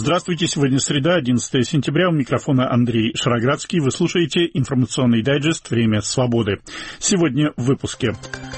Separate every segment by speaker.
Speaker 1: Здравствуйте, сегодня среда, 11 сентября, у микрофона Андрей Шароградский. Вы слушаете информационный дайджест «Время свободы». Сегодня в выпуске.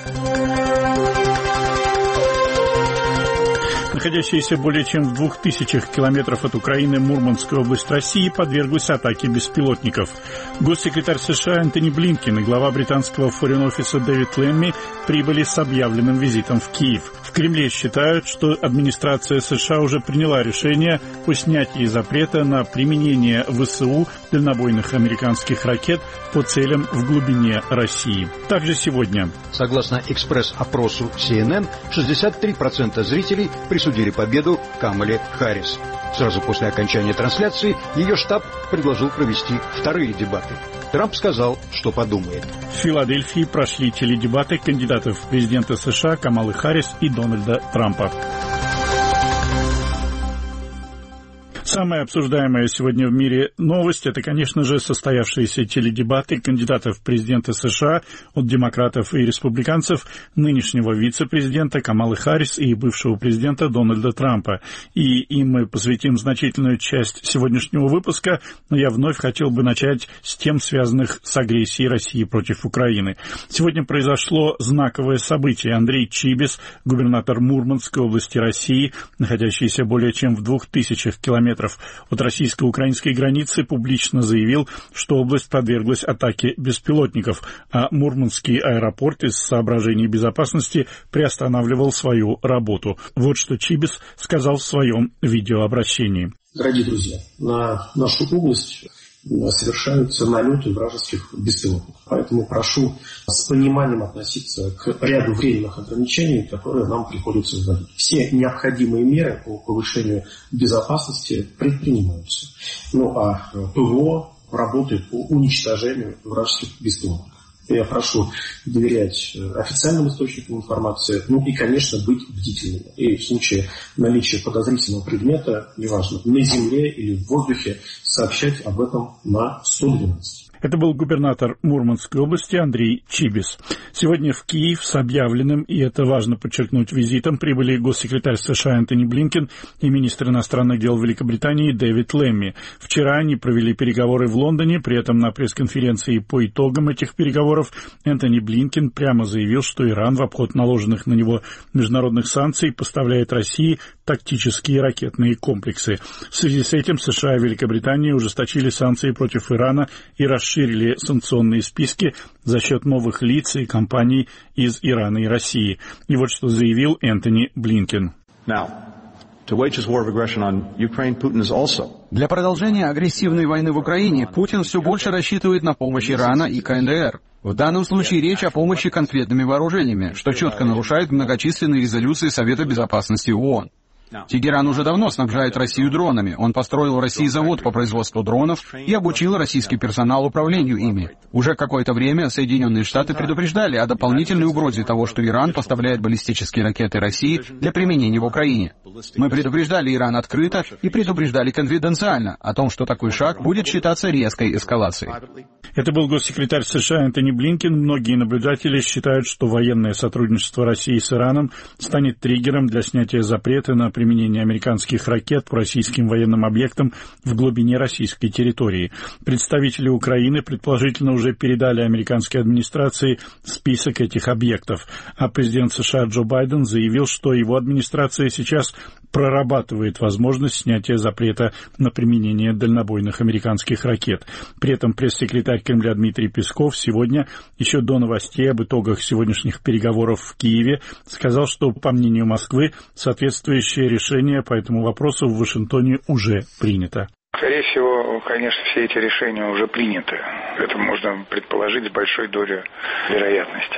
Speaker 1: Находящаяся более чем в 2000 километров от Украины Мурманская область России подверглась атаке беспилотников. Госсекретарь США Энтони Блинкен и глава британского форин-офиса Дэвид Лэмми прибыли с объявленным визитом в Киев. В Кремле считают, что администрация США уже приняла решение о снятии запрета на применение ВСУ дальнобойных американских ракет по целям в глубине России. Также сегодня.
Speaker 2: Согласно экспресс-опросу CNN, 63% зрителей присудили победу Камале Харрис. Сразу после окончания трансляции ее штаб предложил провести вторые дебаты. Трамп сказал, что подумает.
Speaker 1: В Филадельфии прошли теледебаты кандидатов в президенты США Камалы Харрис и Дональда Трампа. Самая обсуждаемая сегодня в мире новость – это, конечно же, состоявшиеся теледебаты кандидатов в президенты США от демократов и республиканцев, нынешнего вице-президента Камалы Харрис и бывшего президента Дональда Трампа. И им мы посвятим значительную часть сегодняшнего выпуска, но я вновь хотел бы начать с тем, связанных с агрессией России против Украины. Сегодня произошло знаковое событие. Андрей Чибис, губернатор Мурманской области России, находящийся более чем в 2000 километрах от российско-украинской границы, публично заявил, что область подверглась атаке беспилотников, а Мурманский аэропорт из соображений безопасности приостанавливал свою работу. Вот что Чибис сказал в своем видеообращении.
Speaker 3: Дорогие друзья, на нашу область совершаются налеты вражеских беспилотников. Поэтому прошу с пониманием относиться к ряду временных ограничений, которые нам приходится вводить. Все необходимые меры по повышению безопасности предпринимаются. Ну а ПВО работает по уничтожению вражеских беспилотников. Я прошу доверять официальным источникам информации, и, конечно, быть бдительными. И в случае наличия подозрительного предмета, неважно, на земле или в воздухе, сообщать об этом на 112.
Speaker 1: Это был губернатор Мурманской области Андрей Чибис. Сегодня в Киев с объявленным, и это важно подчеркнуть, визитом прибыли госсекретарь США Энтони Блинкен и министр иностранных дел Великобритании Дэвид Лэмми. Вчера они провели переговоры в Лондоне, при этом на пресс-конференции по итогам этих переговоров Энтони Блинкен прямо заявил, что Иран в обход наложенных на него международных санкций поставляет России тактические ракетные комплексы. В связи с этим США и Великобритания ужесточили санкции против Ирана и расширили санкционные списки за счет новых лиц и компаний из Ирана и России. И вот что заявил Энтони Блинкен.
Speaker 4: Для продолжения агрессивной войны в Украине Путин все больше рассчитывает на помощь Ирана и КНДР. В данном случае речь о помощи конкретными вооружениями, что четко нарушает многочисленные резолюции Совета Безопасности ООН. Тегеран уже давно снабжает Россию дронами. Он построил в России завод по производству дронов и обучил российский персонал управлению ими. Уже какое-то время Соединенные Штаты предупреждали о дополнительной угрозе того, что Иран поставляет баллистические ракеты России для применения в Украине. Мы предупреждали Иран открыто и предупреждали конфиденциально о том, что такой шаг будет считаться резкой эскалацией.
Speaker 1: Это был госсекретарь США Энтони Блинкен. Многие наблюдатели считают, что военное сотрудничество России с Ираном станет триггером для снятия запрета на применение американских ракет по российским военным объектам в глубине российской территории. Представители Украины предположительно уже передали американской администрации список этих объектов, а президент США Джо Байден заявил, что его администрация сейчас прорабатывает возможность снятия запрета на применение дальнобойных американских ракет. При этом пресс-секретарь Кремля Дмитрий Песков сегодня, еще до новостей об итогах сегодняшних переговоров в Киеве, сказал, что, по мнению Москвы, соответствующее решение по этому вопросу в Вашингтоне уже принято.
Speaker 5: Скорее всего, конечно, все эти решения уже приняты. Это можно предположить с большой долей вероятности.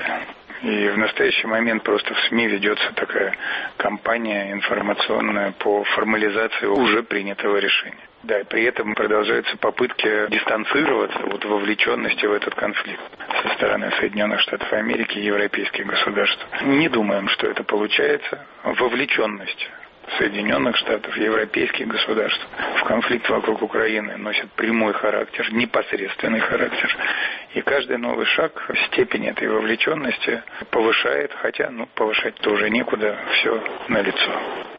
Speaker 5: И в настоящий момент просто в СМИ ведется такая кампания информационная по формализации уже принятого решения. Да, и при этом продолжаются попытки дистанцироваться от вовлеченности в этот конфликт со стороны Соединенных Штатов Америки и европейских государств. Не думаем, что это получается. Вовлеченность Соединенных Штатов, европейских государств в конфликт вокруг Украины носит прямой характер, непосредственный характер. И каждый новый шаг степень этой вовлеченности повышает, хотя повышать тоже некуда, все налицо.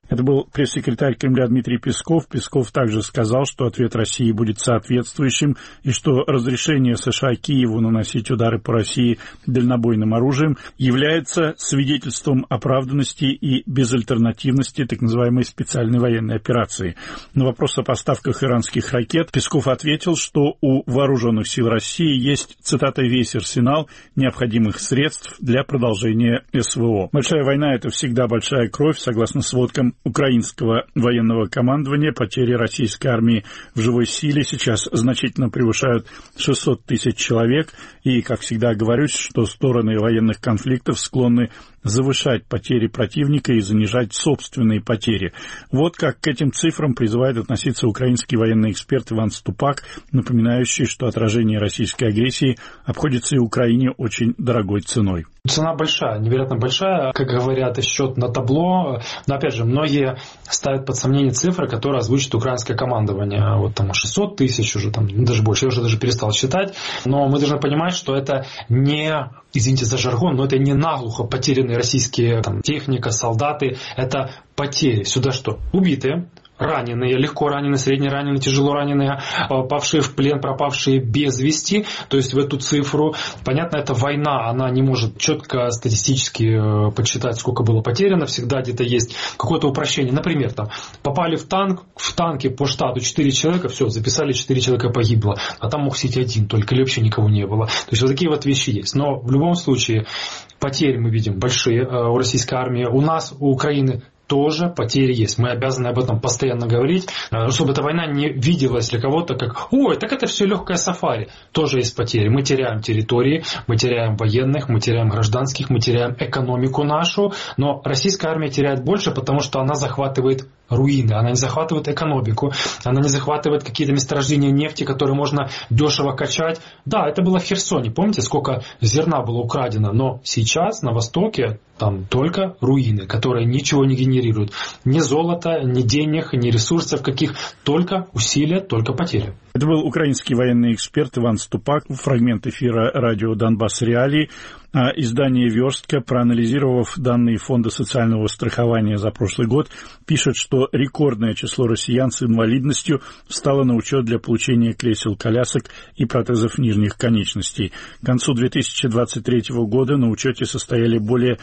Speaker 1: Это был пресс-секретарь Кремля Дмитрий Песков. Песков также сказал, что ответ России будет соответствующим и что разрешение США Киеву наносить удары по России дальнобойным оружием является свидетельством оправданности и безальтернативности так называемой специальной военной операции. На вопрос о поставках иранских ракет Песков ответил, что у вооруженных сил России есть, цитата, «весь арсенал необходимых средств для продолжения СВО». Большая война – это всегда большая кровь. Согласно сводкам украинского военного командования, потери российской армии в живой силе сейчас значительно превышают 600 тысяч человек. И, как всегда говорю, что стороны военных конфликтов склонны завышать потери противника и занижать собственные потери. Вот как к этим цифрам призывает относиться украинский военный эксперт Иван Ступак, напоминающий, что отражение российской агрессии обходится и Украине очень дорогой ценой.
Speaker 6: Цена большая, невероятно большая, как говорят, счет на табло. Но опять же, многие ставят под сомнение цифры, которые озвучит украинское командование. Вот там 600 тысяч уже, там, даже больше, я уже даже перестал считать. Но мы должны понимать, что это не, извините за жаргон, но это не наглухо потерянные российские техника, солдаты. Это потери. Сюда что? Убитые, раненые, легко раненые, средне раненые, тяжело раненые, попавшие в плен, пропавшие без вести. То есть в эту цифру, понятно, это война, она не может четко статистически подсчитать, сколько было потеряно. Всегда где-то есть какое-то упрощение. Например, там, попали в танк, в танке по штату 4 человека, все, записали, 4 человека погибло. А там мог сидеть один только, или вообще никого не было. То есть вот такие вот вещи есть. Но в любом случае потери мы видим большие у российской армии. У нас, у Украины, тоже потери есть. Мы обязаны об этом постоянно говорить, чтобы эта война не виделась для кого-то как «Ой, так это все легкое сафари». Тоже есть потери. Мы теряем территории, мы теряем военных, мы теряем гражданских, мы теряем экономику нашу. Но российская армия теряет больше, потому что она захватывает руины, она не захватывает экономику, она не захватывает какие-то месторождения нефти, которые можно дешево качать. Да, это было в Херсоне. Помните, сколько зерна было украдено? Но сейчас на Востоке там только руины, которые ничего не генерируют. Ни золота, ни денег, ни ресурсов каких. Только усилия, только потери.
Speaker 1: Это был украинский военный эксперт Иван Ступак. Фрагмент эфира радио «Донбасс Реалии». А издание «Верстка», проанализировав данные Фонда социального страхования за прошлый год, пишет, что рекордное число россиян с инвалидностью встало на учет для получения кресел-колясок и протезов нижних конечностей. К концу 2023 года на учете состояли более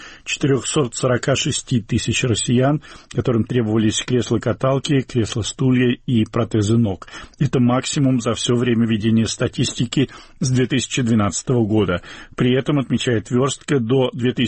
Speaker 1: 446 тысяч россиян, которым требовались кресла-каталки, кресла-стулья и протезы ног. Это максимум за все время ведения статистики с 2012 года. При этом, отмечает «Верстка», до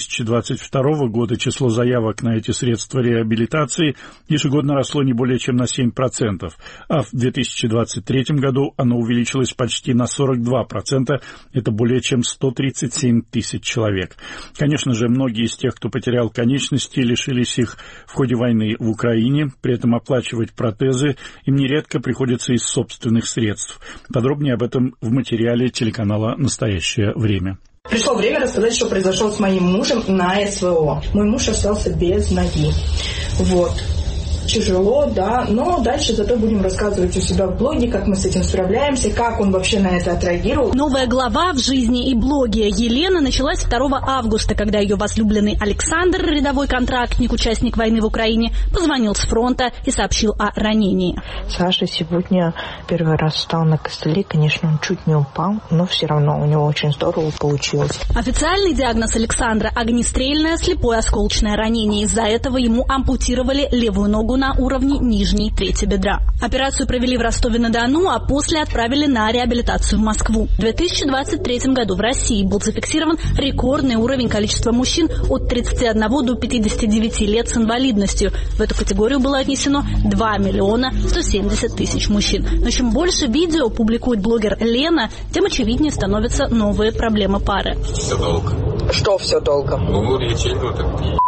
Speaker 1: 2022 года число заявок на эти средства реабилитации ежегодно росло не более чем на 7%, а в 2023 году оно увеличилось почти на 42%, это более чем 137 тысяч человек. Конечно же, многие из тех, кто потерял конечности, лишились их в ходе войны в Украине, при этом оплачивать протезы им нередко приходится из собственных средств. Подробнее об этом в материале телеканала «Настоящее время».
Speaker 7: Пришло время рассказать, что произошло с моим мужем на СВО. Мой муж остался без ноги. Вот. Тяжело, да, но дальше зато будем рассказывать у себя в блоге, как мы с этим справляемся, как он вообще на это отреагировал.
Speaker 8: Новая глава в жизни и блоге Елены началась 2 августа, когда ее возлюбленный Александр, рядовой контрактник, участник войны в Украине, позвонил с фронта и сообщил о ранении.
Speaker 9: Саша сегодня первый раз встал на костыли, конечно, он чуть не упал, но все равно у него очень здорово получилось.
Speaker 8: Официальный диагноз Александра – огнестрельное слепое осколочное ранение. Из-за этого ему ампутировали левую ногу на уровне нижней трети бедра. Операцию провели в Ростове-на-Дону, а после отправили на реабилитацию в Москву. В 2023 году в России был зафиксирован рекордный уровень количества мужчин от 31 до 59 лет с инвалидностью. В эту категорию было отнесено 2 миллиона 170 тысяч мужчин. Но чем больше видео публикует блогер Лена, тем очевиднее становятся новые проблемы пары.
Speaker 10: Все долго.
Speaker 9: Что все долго?
Speaker 10: Ну, лечение так.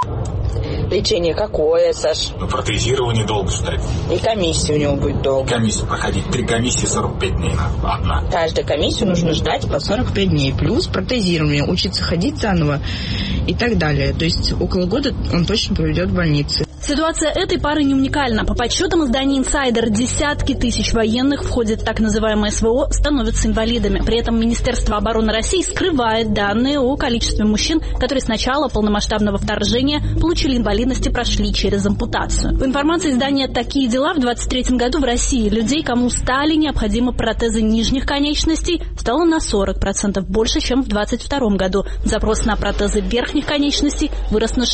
Speaker 9: Лечение какое, Саш?
Speaker 10: Ну, протезирование долго ждать.
Speaker 9: И комиссия у него будет долго.
Speaker 10: Комиссию проходить. 3 комиссии 45 дней надо. Одна.
Speaker 9: Каждую комиссию нужно ждать по 45 дней. Плюс протезирование, учиться ходить заново и так далее. То есть около года он точно проведет в больнице.
Speaker 8: Ситуация этой пары не уникальна. По подсчетам издания Insider, десятки тысяч военных в ходе так называемой СВО становятся инвалидами. При этом Министерство обороны России скрывает данные о количестве мужчин, которые с начала полномасштабного вторжения получили инвалидность и прошли через ампутацию. По информации издания «Такие дела», в 2023 году в России людей, кому стали необходимы протезы нижних конечностей, стало на 40% больше, чем в 2022 году. Запрос на протезы верхних конечностей вырос на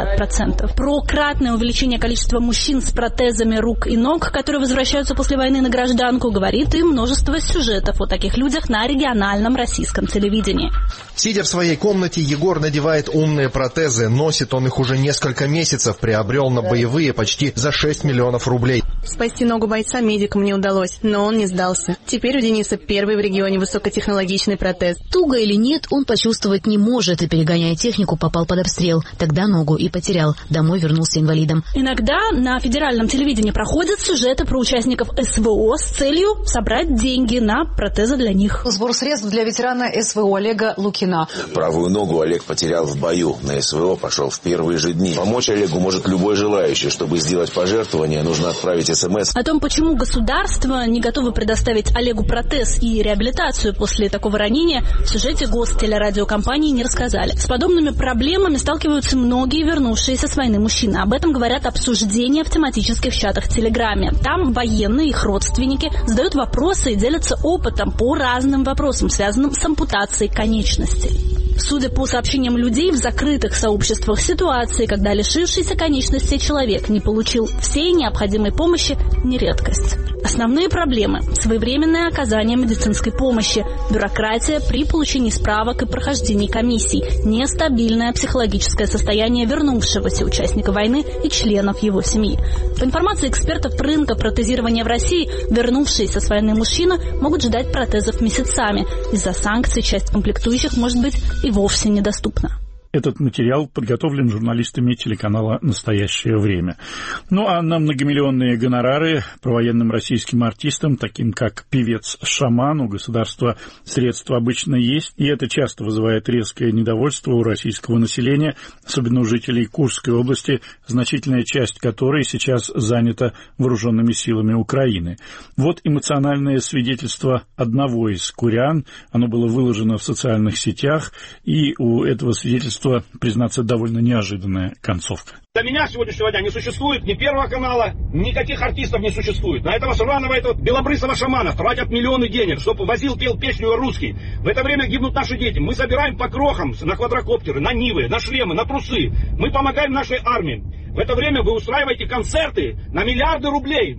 Speaker 8: 60%. Про кратное увеличение количества мужчин с протезами рук и ног, которые возвращаются после войны на гражданку, говорит и множество сюжетов о таких людях на региональном российском телевидении.
Speaker 11: Сидя в своей комнате, Егор надевает умные протезы. Носит он их уже несколько месяцев. Приобрел на боевые почти за 6 миллионов рублей.
Speaker 12: Спасти ногу бойца медикам не удалось, но он не сдался. Теперь у Дениса первый в регионе высокотехнологичный протез.
Speaker 13: Туго или нет, он почувствовать не может и, перегоняя технику, попал под обстрел. Тогда ногу и потерял. Домой вернулся инвалидом.
Speaker 8: Иногда на федеральном телевидении проходят сюжеты про участников СВО с целью собрать деньги на протезы для них.
Speaker 14: Сбор средств для ветерана СВО Олега Лукина.
Speaker 15: Правую ногу Олег потерял в бою. На СВО пошел в первые же дни. Помочь Олегу может любой желающий. Чтобы сделать пожертвование, нужно отправить СМС.
Speaker 8: О том, почему государство не готово предоставить Олегу протез и реабилитацию после такого ранения, в сюжете гостелерадиокомпании не рассказали. С подобными проблемами сталкиваются многие вернувшиеся с войны мужчины. Об этом говорят обсуждения в тематических чатах в Телеграме. Там военные и их родственники задают вопросы и делятся опытом по разным вопросам, связанным с ампутацией конечностей. Судя по сообщениям людей в закрытых сообществах, ситуации, когда лишившийся конечности человек не получил всей необходимой помощи, не редкость. Основные проблемы – своевременное оказание медицинской помощи, бюрократия при получении справок и прохождении комиссий, нестабильное психологическое состояние вернувшегося участника войны и членов его семьи. По информации экспертов рынка протезирования в России, вернувшиеся с войны мужчины могут ждать протезов месяцами. Из-за санкций часть комплектующих может быть и вовсе недоступна.
Speaker 1: Этот материал подготовлен журналистами телеканала «Настоящее время». Ну а на многомиллионные гонорары провоенным российским артистам, таким как певец-шаман, у государства средства обычно есть, и это часто вызывает резкое недовольство у российского населения, особенно у жителей Курской области, значительная часть которой сейчас занята вооруженными силами Украины. Вот эмоциональное свидетельство одного из курян, оно было выложено в социальных сетях, и у этого свидетельства, признаться, довольно неожиданная концовка.
Speaker 16: Для меня сегодняшнего дня не существует ни Первого канала, никаких артистов не существует. На этого сраного, этого белобрысого шамана тратят миллионы денег, чтобы возил, пел песню русский. В это время гибнут наши дети. Мы собираем по крохам на квадрокоптеры, на нивы, на шлемы, на трусы. Мы помогаем нашей армии. В это время вы устраиваете концерты на миллиарды рублей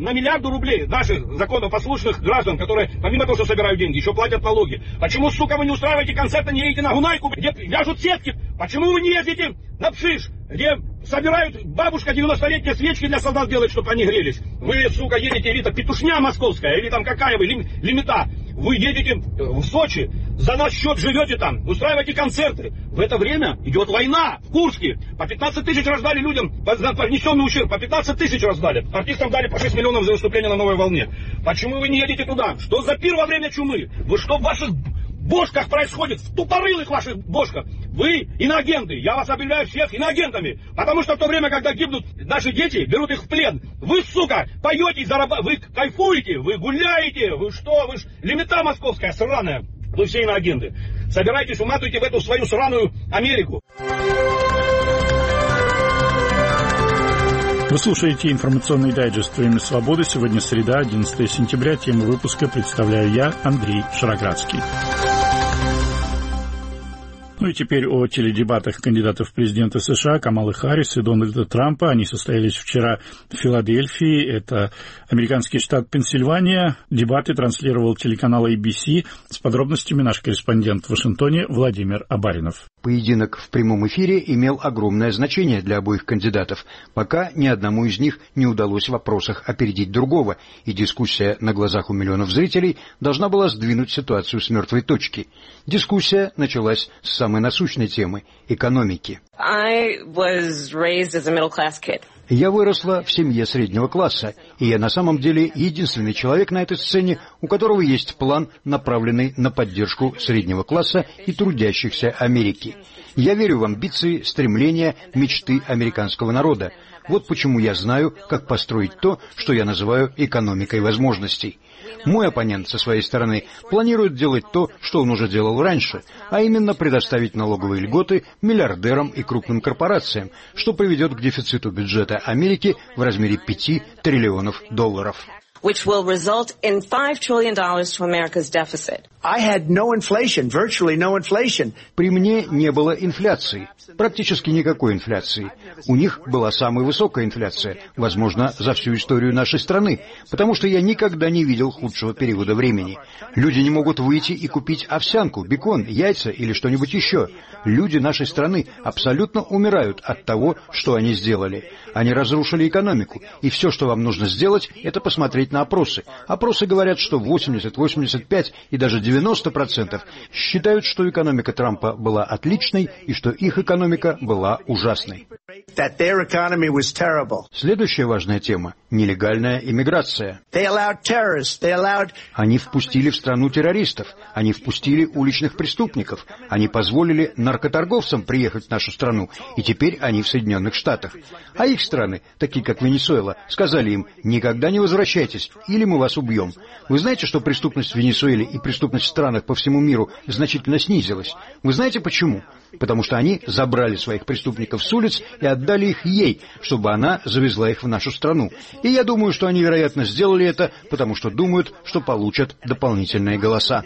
Speaker 16: наших законопослушных граждан, которые помимо того, что собирают деньги, еще платят налоги. Почему, сука, вы не устраиваете концерты, не едете на Гунайку, где вяжут сетки? Почему вы не ездите на Пшиш, где собирают бабушка 90-летние свечки для солдат делать, чтобы они грелись? Вы, сука, едете, или там петушня московская, или там какая вы, лимита. Вы едете в Сочи, за наш счет живете там, устраиваете концерты. В это время идет война в Курске. По 15 тысяч раздали людям, за понесенный ущерб, по 15 тысяч раздали. Артистам дали по 6 миллионов за выступление на «Новой волне». Почему вы не едете туда? Что за пир во время чумы? Вы что в ваших бошках происходит? В тупорылых ваших бошках? Вы иноагенты. Я вас объявляю всех иноагентами. Потому что в то время, когда гибнут наши дети, берут их в плен. Вы, сука, поете, вы кайфуете, вы гуляете. Вы что? Вы ж лимита московская сраная. Вы все иноагенты. Собирайтесь, уматывайте в эту свою сраную Америку.
Speaker 1: Вы слушаете информационный дайджест «Время свободы». Сегодня среда, 11 сентября. Тему выпуска представляю я, Андрей Шароградский. Ну и теперь о теледебатах кандидатов в президенты США Камалы Харрис и Дональда Трампа. Они состоялись вчера в Филадельфии. Это американский штат Пенсильвания. Дебаты транслировал телеканал ABC. С подробностями наш корреспондент в Вашингтоне Владимир Абаринов.
Speaker 2: Поединок в прямом эфире имел огромное значение для обоих кандидатов, пока ни одному из них не удалось в вопросах опередить другого, и дискуссия на глазах у миллионов зрителей должна была сдвинуть ситуацию с мертвой точки. Дискуссия началась с самой насущной темы – экономики. Я выросла в семье среднего класса, и я на самом деле единственный человек на этой сцене, у которого есть план, направленный на поддержку среднего класса и трудящихся Америки. Я верю в амбиции, стремления, мечты американского народа. Вот почему я знаю, как построить то, что я называю экономикой возможностей. Мой оппонент, со своей стороны, планирует делать то, что он уже делал раньше, а именно предоставить налоговые льготы миллиардерам и крупным корпорациям, что приведет к дефициту бюджета Америки в размере $5 триллионов.
Speaker 17: Which will result in $5 trillion to America's deficit.
Speaker 2: I had no inflation, virtually no inflation. При мне не было инфляции, практически никакой инфляции. У них была самая высокая инфляция, возможно, за всю историю нашей страны, потому что я никогда не видел худшего периода времени. Люди не могут выйти и купить овсянку, бекон, яйца или что-нибудь еще. Люди нашей страны абсолютно умирают от того, что они сделали. Они разрушили экономику, и все, что вам нужно сделать, это посмотреть на опросы. Опросы говорят, что 80, 85 и даже 90% считают, что экономика Трампа была отличной и что их экономика была ужасной. Следующая важная тема – нелегальная иммиграция. Они впустили в страну террористов, они впустили уличных преступников, они позволили наркоторговцам приехать в нашу страну, и теперь они в Соединенных Штатах. А их страны, такие как Венесуэла, сказали им: никогда не возвращайтесь, или мы вас убьем. Вы знаете, что преступность в Венесуэле и преступность в странах по всему миру значительно снизилась? Вы знаете почему? Потому что они забрали своих преступников с улиц и отдали их ей, чтобы она завезла их в нашу страну. И я думаю, что они, вероятно, сделали это, потому что думают, что получат дополнительные голоса.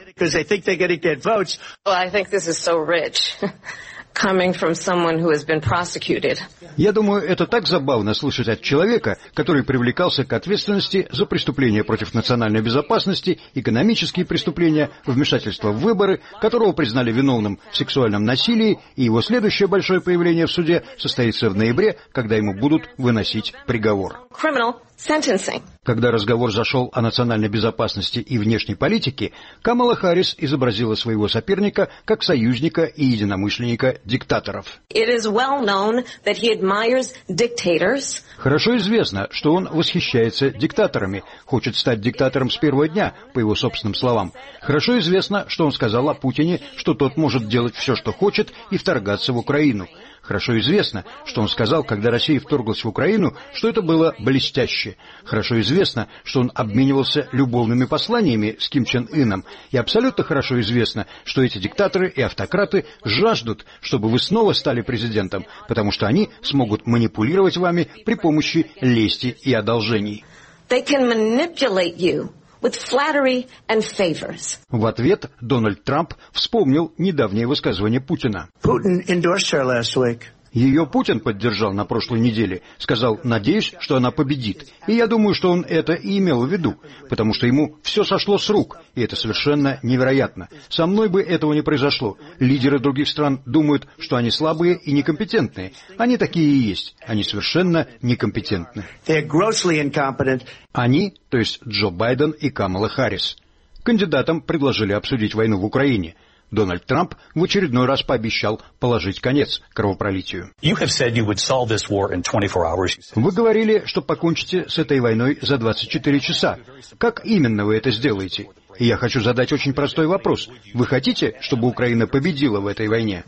Speaker 2: Я думаю, это так забавно слышать от человека, который привлекался к ответственности за преступления против национальной безопасности, экономические преступления, вмешательство в выборы, которого признали виновным в сексуальном насилии, и его следующее большое появление в суде состоится в ноябре, когда ему будут выносить приговор. Когда разговор зашел о национальной безопасности и внешней политике, Камала Харрис изобразила своего соперника как союзника и единомышленника диктаторов. Хорошо известно, что он восхищается диктаторами, хочет стать диктатором с первого дня, по его собственным словам. Хорошо известно, что он сказал о Путине, что тот может делать все, что хочет, и вторгаться в Украину. Хорошо известно, что он сказал, когда Россия вторглась в Украину, что это было блестяще. Хорошо известно, что он обменивался любовными посланиями с Ким Чен Ыном. И абсолютно хорошо известно, что эти диктаторы и автократы жаждут, чтобы вы снова стали президентом, потому что они смогут манипулировать вами при помощи лести и одолжений. В ответ Дональд Трамп вспомнил недавнее высказывание Путина. Ее Путин поддержал на прошлой неделе, сказал: надеюсь, что она победит. И я думаю, что он это и имел в виду, потому что ему все сошло с рук, и это совершенно невероятно. Со мной бы этого не произошло. Лидеры других стран думают, что они слабые и некомпетентные. Они такие и есть. Они совершенно некомпетентны. Они, то есть Джо Байден и Камала Харрис. Кандидатам предложили обсудить войну в Украине. Дональд Трамп в очередной раз пообещал положить конец кровопролитию. Вы говорили, что покончите с этой войной за 24 часа. Как именно вы это сделаете? И я хочу задать очень простой вопрос. Вы хотите, чтобы Украина победила в этой войне?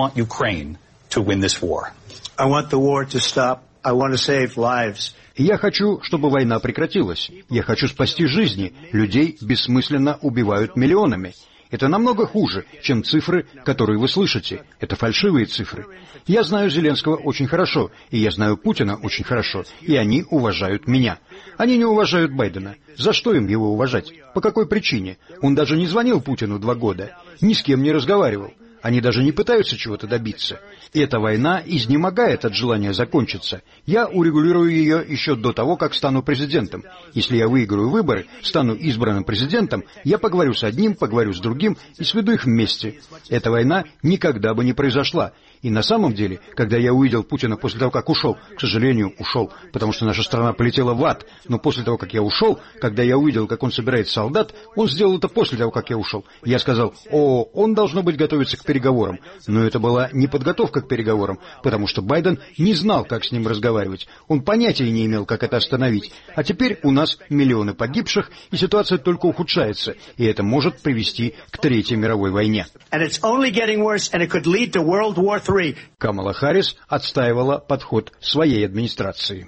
Speaker 2: Я хочу, чтобы война прекратилась. Я хочу спасти жизни. Людей бессмысленно убивают миллионами. Это намного хуже, чем цифры, которые вы слышите. Это фальшивые цифры. Я знаю Зеленского очень хорошо, и я знаю Путина очень хорошо, и они уважают меня. Они не уважают Байдена. За что им его уважать? По какой причине? Он даже не звонил Путину 2 года, ни с кем не разговаривал. Они даже не пытаются чего-то добиться. Эта война изнемогает от желания закончиться. Я урегулирую ее еще до того, как стану президентом. Если я выиграю выборы, стану избранным президентом, я поговорю с одним, поговорю с другим и сведу их вместе. Эта война никогда бы не произошла. И на самом деле, когда я увидел Путина после того, как ушел, к сожалению, ушел, потому что наша страна полетела в ад, но после того, как я ушел, когда я увидел, как он собирает солдат, он сделал это после того, как я ушел. Я сказал: о, он должно быть готовится к переговорам. Но это была не подготовка к переговорам, потому что Байден не знал, как с ним разговаривать. Он понятия не имел, как это остановить. А теперь у нас миллионы погибших, и ситуация только ухудшается. И это может привести к Третьей мировой войне. Камала Харрис отстаивала подход своей администрации.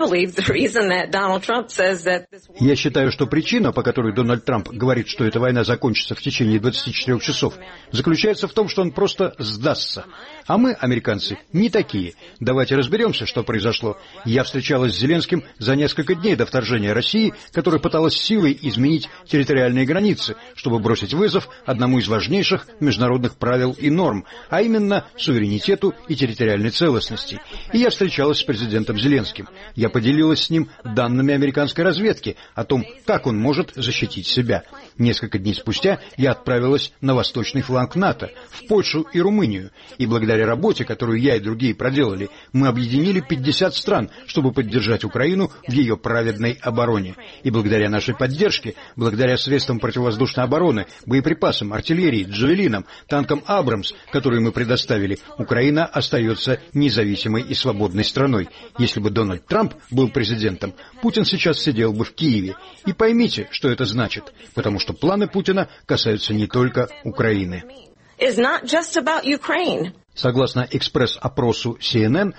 Speaker 2: Я считаю, что причина, по которой Дональд Трамп говорит, что эта война закончится в течение 24 часов, заключается в том, что он просто сдастся. А мы, американцы, не такие. Давайте разберемся, что произошло. Я встречалась с Зеленским за несколько дней до вторжения России, которая пыталась силой изменить территориальные границы, чтобы бросить вызов одному из важнейших международных правил и норм, а именно суверенитету и территориальной целостности. И я встречалась с президентом Зеленским. Я поделилась с ним данными американской разведки о том, как он может защитить себя. Несколько дней спустя я отправилась на восточный фланг НАТО, в Польшу и Румынию. И благодаря работе, которую я и другие проделали, мы объединили 50 стран, чтобы поддержать Украину в ее праведной обороне. И благодаря нашей поддержке, благодаря средствам противовоздушной обороны, боеприпасам, артиллерии, джавелинам, танкам «Абрамс», которые мы предоставили, Украина остается независимой и свободной страной. Если бы Дональд Трамп был президентом, Путин сейчас сидел бы в Киеве. И поймите, что это значит, потому что планы Путина касаются не только Украины. Согласно экспресс-опросу CNN,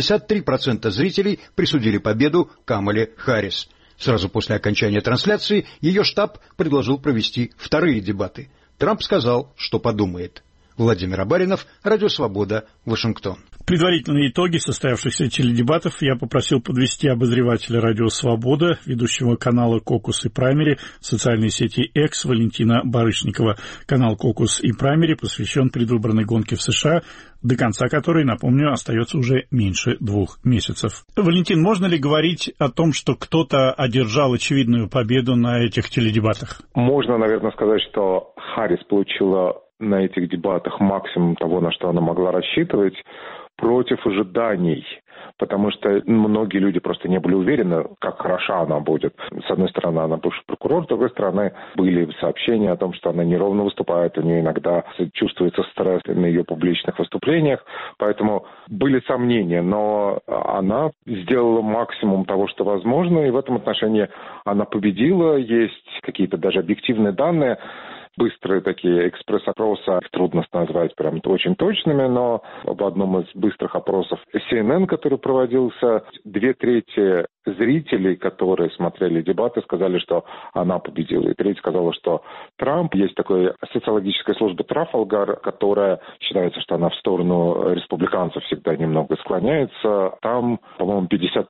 Speaker 2: 63% зрителей присудили победу Камале Харрис. Сразу после окончания трансляции ее штаб предложил провести вторые дебаты. Трамп сказал, что подумает. Владимир Абаринов, Радио Свобода, Вашингтон.
Speaker 1: Предварительные итоги состоявшихся теледебатов я попросил подвести обозревателя «Радио Свобода», ведущего канала «Кокус» и «Праймери», социальной сети X Валентина Барышникова. Канал «Кокус» и «Праймери» посвящен предвыборной гонке в США, до конца которой, напомню, остается уже меньше 2 месяцев. Валентин, можно ли говорить о том, что кто-то одержал очевидную победу на этих теледебатах?
Speaker 18: Можно, наверное, сказать, что Харрис получила на этих дебатах максимум того, на что она могла рассчитывать, против ожиданий, потому что многие люди просто не были уверены, как хороша она будет. С одной стороны, она бывший прокурор, с другой стороны, были сообщения о том, что она неровно выступает, у нее иногда чувствуется стресс на ее публичных выступлениях, поэтому были сомнения, но она сделала максимум того, что возможно, и в этом отношении она победила. Есть какие-то даже объективные данные, быстрые такие экспресс-опросы, их трудно назвать прям очень точными, но в одном из быстрых опросов CNN, который проводился, 2/3 зрителей, которые смотрели дебаты, сказали, что она победила. И треть сказала, что Трамп. Есть такая социологическая служба Трафалгар, которая считается, что она в сторону республиканцев всегда немного склоняется. Там, по-моему,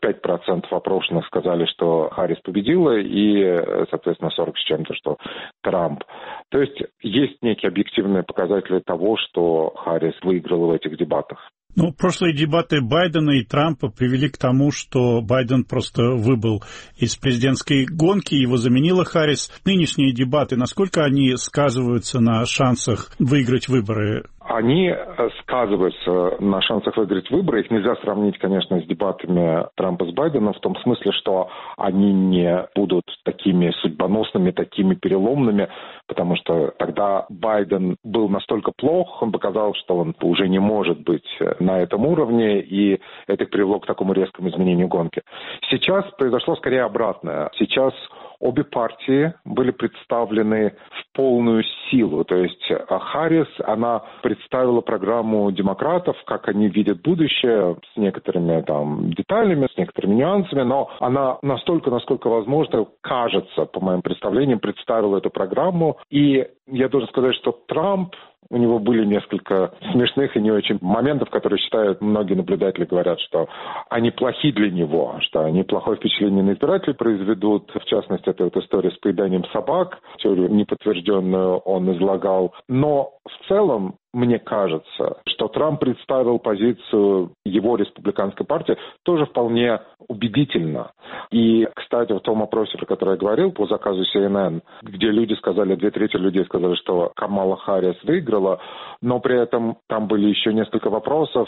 Speaker 18: 55% опрошенных сказали, что Харрис победила, и, соответственно, 40 с чем-то, что Трамп. То есть некие объективные показатели того, что Харрис выиграла в этих дебатах.
Speaker 1: Ну, прошлые дебаты Байдена и Трампа привели к тому, что Байден просто выбыл из президентской гонки, его заменила Харрис. Нынешние дебаты, насколько они сказываются на шансах выиграть выборы?
Speaker 18: Они сказываются на шансах выиграть выборы. Их нельзя сравнить, конечно, с дебатами Трампа с Байденом в том смысле, что они не будут такими судьбоносными, такими переломными, потому что тогда Байден был настолько плох, он показал, что он уже не может быть на этом уровне, и это привело к такому резкому изменению гонки. Сейчас произошло скорее обратное. Сейчас обе партии были представлены в полную силу. То есть Харрис, она представила программу демократов, как они видят будущее, с некоторыми там деталями, с некоторыми нюансами, но она настолько, насколько возможно, кажется, по моим представлениям, представила эту программу. И я должен сказать, что Трамп, у него были несколько смешных и не очень моментов, которые считают, многие наблюдатели говорят, что они плохи для него, что они плохое впечатление на избирателей произведут. В частности, это вот история с поеданием собак, теорию неподтвержденную он излагал. Но в целом, мне кажется, что Трамп представил позицию его республиканской партии тоже вполне убедительно. И, кстати, в том опросе, про который я говорил, по заказу CNN, где люди сказали, 2/3 людей сказали, что Камала Харрис выиграла, но при этом там были еще несколько вопросов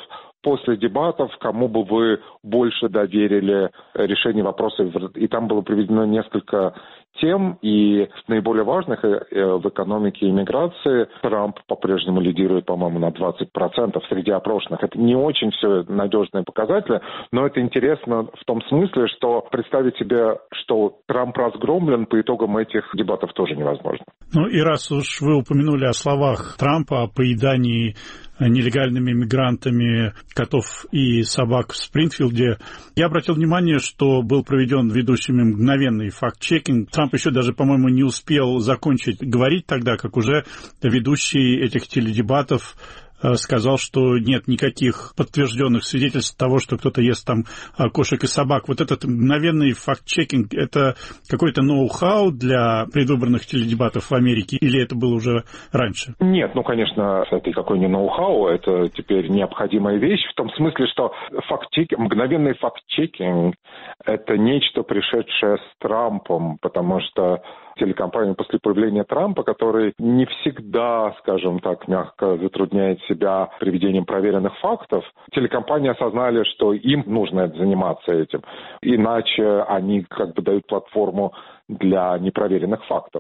Speaker 18: после дебатов, кому бы вы больше доверили решение вопросов. И там было приведено несколько тем, и наиболее важных в экономике и миграции Трамп по-прежнему лидирует, по-моему, на 20% среди опрошенных. Это не очень все надежные показатели, но это интересно в том смысле, что представить себе, что Трамп разгромлен, по итогам этих дебатов тоже невозможно.
Speaker 1: Ну и раз уж вы упомянули о словах Трампа о поедании нелегальными мигрантами котов и собак в Спрингфилде, я обратил внимание, что был проведен ведущими мгновенный факт-чекинг. Трамп еще даже, по-моему, не успел закончить говорить тогда, как уже ведущий этих теледебатов сказал, что нет никаких подтвержденных свидетельств того, что кто-то ест там кошек и собак. Вот этот мгновенный факт-чекинг, это какой-то ноу-хау для предвыборных теледебатов в Америке, или это было уже раньше?
Speaker 18: Нет, конечно, это никакой не ноу-хау, это теперь необходимая вещь, в том смысле, что мгновенный факт-чекинг – это нечто, пришедшее с Трампом, потому что телекомпания после появления Трампа, который не всегда, скажем так, мягко затрудняет себя приведением проверенных фактов, телекомпании осознали, что им нужно заниматься этим. Иначе они как бы дают платформу для непроверенных фактов.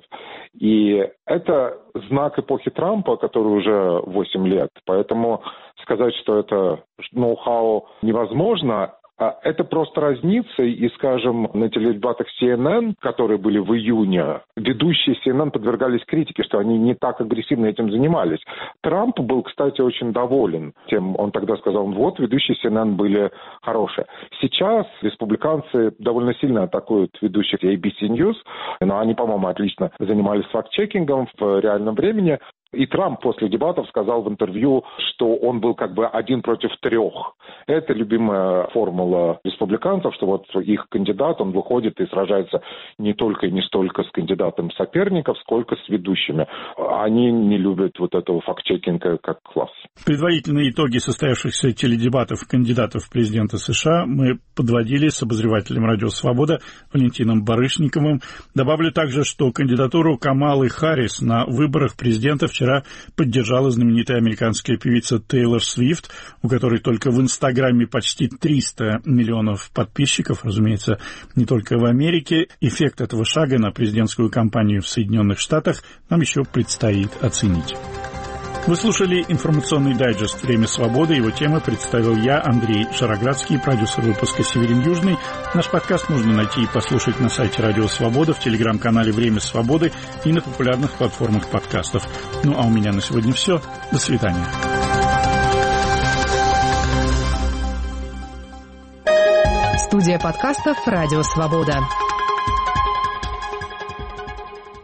Speaker 18: И это знак эпохи Трампа, который уже 8 лет. Поэтому сказать, что это ноу-хау невозможно. Это просто разница, и, скажем, на теледебатах CNN, которые были в июне, ведущие CNN подвергались критике, что они не так агрессивно этим занимались. Трамп был, кстати, очень доволен тем, он тогда сказал, вот, ведущие CNN были хорошие. Сейчас республиканцы довольно сильно атакуют ведущих ABC News, но они, по-моему, отлично занимались факт-чекингом в реальном времени. И Трамп после дебатов сказал в интервью, что он был как бы 1 против 3. Это любимая формула республиканцев, что вот их кандидат, он выходит и сражается не только и не столько с кандидатом соперников, сколько с ведущими. Они не любят вот этого факт-чекинга как класс.
Speaker 1: Предварительные итоги состоявшихся теледебатов кандидатов в президенты США мы подводили с обозревателем «Радио Свобода» Валентином Барышниковым. Добавлю также, что кандидатуру Камалы Харрис на выборах президента вчера поддержала знаменитая американская певица Тейлор Свифт, у которой только в Инстаграме почти 300 миллионов подписчиков, разумеется, не только в Америке. Эффект этого шага на президентскую кампанию в Соединенных Штатах нам еще предстоит оценить. Вы слушали информационный дайджест «Время свободы». Его темы представил я, Андрей Шароградский, продюсер выпуска «Северин Южный». Наш подкаст можно найти и послушать на сайте «Радио Свобода», в телеграм-канале «Время свободы» и на популярных платформах подкастов. Ну а у меня на сегодня все. До свидания.
Speaker 14: Студия подкастов «Радио Свобода».